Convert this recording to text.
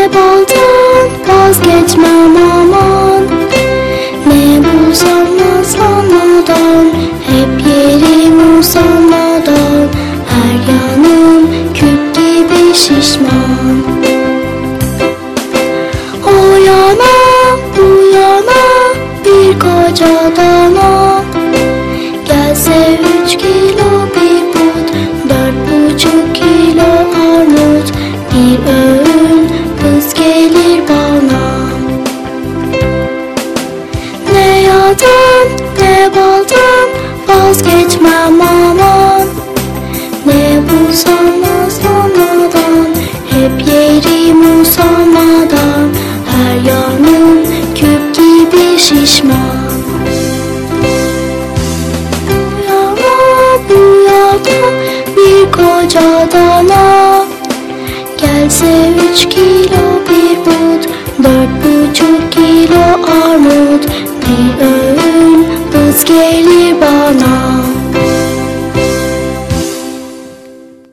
baldan vazgeçmem aman. Ne bulsam masalmadan, hep yerim usanmadan. Her yanım küp gibi şişman. O yana bu yana bir koca dana. Gelse 3 kilo bir but, 4,5 kilo armut. Bir öğün hız gelir bana. Ne yağdan ne baldan vazgeçmem aman. Ne bulsam masalmadan, hep yerim usanmadan. Her yanım küp gibi şişman. Bu yana bu yana bir koca dana. Gelse 3 kilo bir but, 4,5 kilo armut. Bir öğün hız gelir bana.